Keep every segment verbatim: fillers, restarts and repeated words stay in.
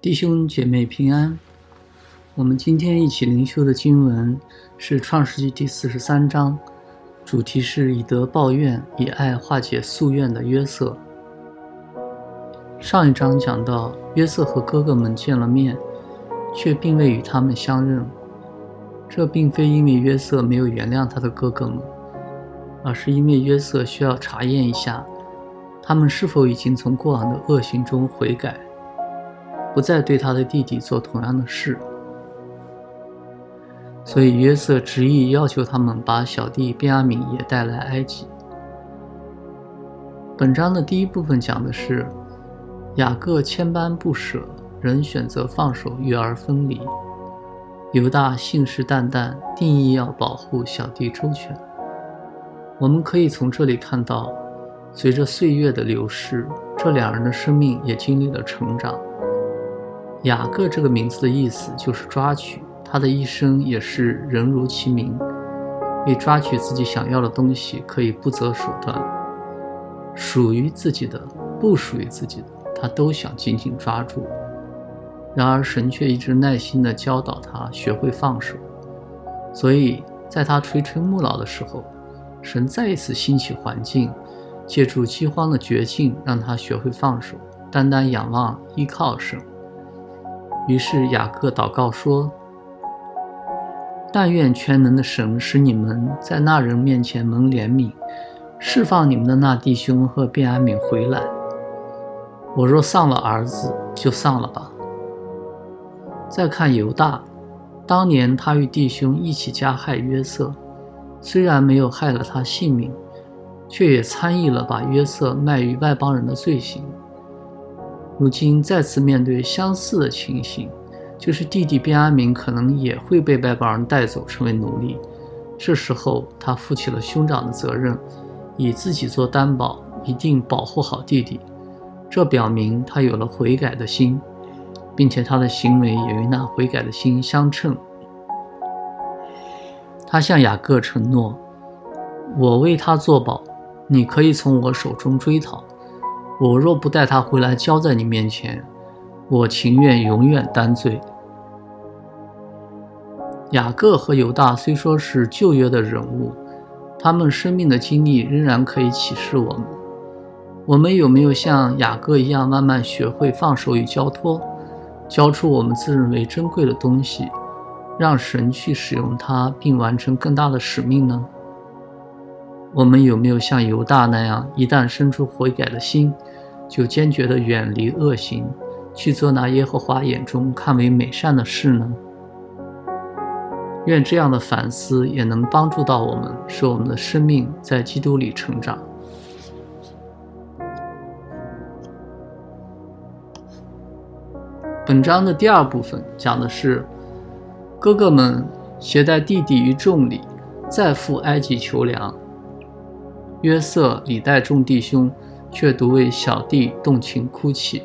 弟兄姐妹平安。我们今天一起灵修的经文是创世纪第四十三章，主题是以德报怨，以爱化解夙愿的约瑟。上一章讲到约瑟和哥哥们见了面，却并未与他们相认。这并非因为约瑟没有原谅他的哥哥们，而是因为约瑟需要查验一下他们是否已经从过往的恶行中悔改，不再对他的弟弟做同样的事。所以约瑟执意要求他们把小弟便雅悯也带来埃及。本章的第一部分讲的是雅各千般不舍，仍选择放手育儿分离。犹大信誓旦旦，定义要保护小弟周全。我们可以从这里看到，随着岁月的流逝，这两人的生命也经历了成长。雅各这个名字的意思就是抓取，他的一生也是人如其名，为抓取自己想要的东西可以不择手段，属于自己的不属于自己的他都想紧紧抓住。然而神却一直耐心地教导他学会放手，所以在他垂垂暮老的时候，神再一次兴起环境，借助饥荒的绝境让他学会放手，单单仰望依靠神。于是雅各祷告说，但愿全能的神使你们在那人面前蒙怜悯，释放你们的那弟兄和便雅悯回来。我若丧了儿子，就丧了吧。再看犹大，当年他与弟兄一起加害约瑟，虽然没有害了他性命，却也参与了把约瑟卖于外邦人的罪行。如今再次面对相似的情形，就是弟弟便雅悯可能也会被外邦人带走成为奴隶。这时候他负起了兄长的责任，以自己做担保，一定保护好弟弟。这表明他有了悔改的心，并且他的行为也与那悔改的心相称。他向雅各承诺，我为他作保，你可以从我手中追讨，我若不带他回来交在你面前，我情愿永远担罪。雅各和犹大虽说是旧约的人物，他们生命的经历仍然可以启示我们。我们有没有像雅各一样慢慢学会放手与交托，交出我们自认为珍贵的东西，让神去使用它，并完成更大的使命呢？我们有没有像犹大那样，一旦生出悔改的心，就坚决地远离恶行，去做那耶和华眼中看为美善的事呢？愿这样的反思也能帮助到我们，使我们的生命在基督里成长。本章的第二部分讲的是哥哥们携带弟弟于众里，再赴埃及求粮。约瑟礼待众弟兄，却独为小弟动情哭泣。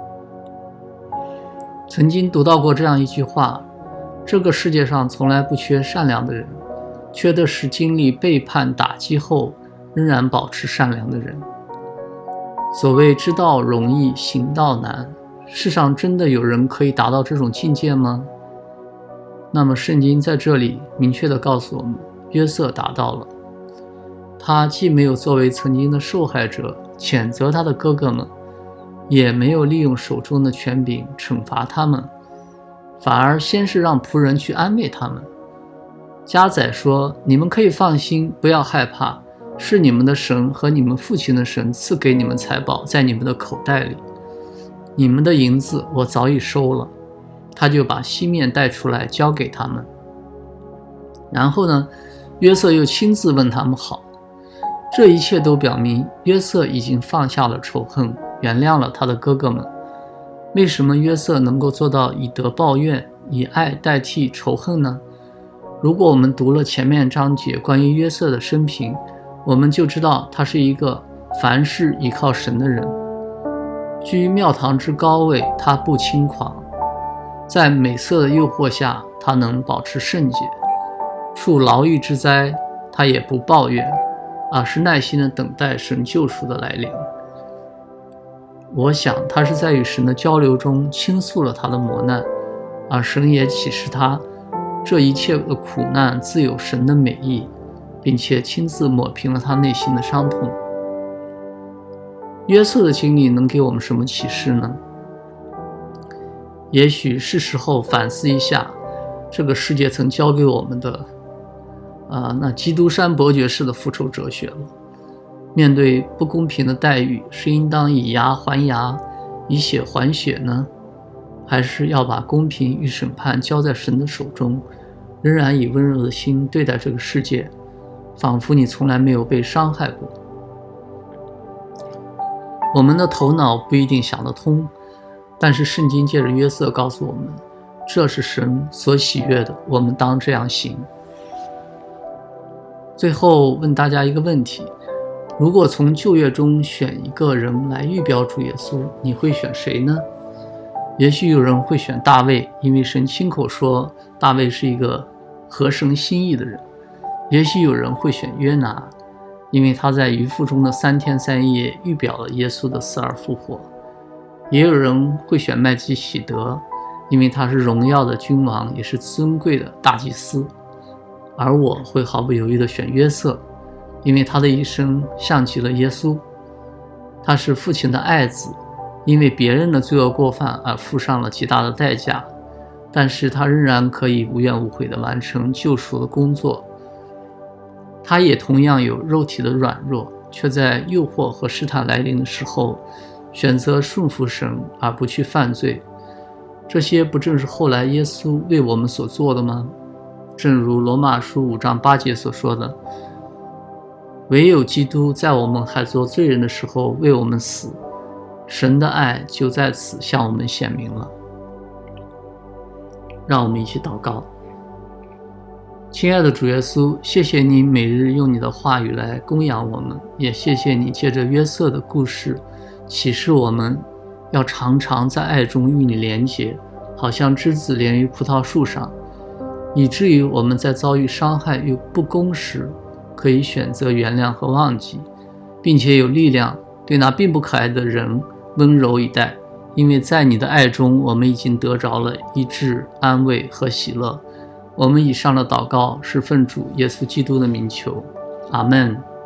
曾经读到过这样一句话，这个世界上从来不缺善良的人，缺的是经历背叛打击后仍然保持善良的人。所谓知道容易行道难，世上真的有人可以达到这种境界吗？那么圣经在这里明确地告诉我们，约瑟达到了。他既没有作为曾经的受害者谴责他的哥哥们，也没有利用手中的权柄惩罚他们，反而先是让仆人去安慰他们。家宰说，你们可以放心，不要害怕，是你们的神和你们父亲的神赐给你们财宝在你们的口袋里，你们的银子我早已收了。他就把西面带出来交给他们。然后呢，约瑟又亲自问他们好。这一切都表明约瑟已经放下了仇恨，原谅了他的哥哥们。为什么约瑟能够做到以德报怨，以爱代替仇恨呢？如果我们读了前面章节关于约瑟的生平，我们就知道他是一个凡事依靠神的人。居庙堂之高位，他不轻狂；在美色的诱惑下，他能保持圣洁；处牢狱之灾，他也不抱怨，而是耐心地等待神救赎的来临。 我想他是在与神的交流中倾诉了他的磨难，而神也启示他这一切的苦难自有神的美意，并且亲自抹平了他内心的伤痛。约瑟的经历能给我们什么启示呢？也许是时候反思一下这个世界曾教给我们的啊，那基督山伯爵式的复仇哲学了。面对不公平的待遇，是应当以牙还牙，以血还血呢，还是要把公平与审判交在神的手中，仍然以温柔的心对待这个世界，仿佛你从来没有被伤害过？我们的头脑不一定想得通，但是圣经借着约瑟告诉我们，这是神所喜悦的，我们当这样行。最后问大家一个问题，如果从旧约中选一个人来预表主耶稣，你会选谁呢？也许有人会选大卫，因为神亲口说大卫是一个合神心意的人。也许有人会选约拿，因为他在鱼腹中的三天三夜预表了耶稣的死而复活。也有人会选麦基洗德，因为他是荣耀的君王，也是尊贵的大祭司。而我会毫不犹豫地选约瑟，因为他的一生像极了耶稣。他是父亲的爱子，因为别人的罪恶过犯而付上了极大的代价，但是他仍然可以无怨无悔地完成救赎的工作。他也同样有肉体的软弱，却在诱惑和试探来临的时候选择顺服神而不去犯罪。这些不正是后来耶稣为我们所做的吗？正如罗马书五章八节所说的，唯有基督在我们还做罪人的时候为我们死，神的爱就在此向我们显明了。让我们一起祷告。亲爱的主耶稣，谢谢你每日用你的话语来供养我们，也谢谢你借着约瑟的故事启示我们要常常在爱中与你连结，好像枝子连于葡萄树上，以至于我们在遭遇伤害与不公时可以选择原谅和忘记，并且有力量对那并不可爱的人温柔以待，因为在你的爱中我们已经得着了医治、安慰和喜乐。我们以上的祷告是奉主耶稣基督的名求，阿们。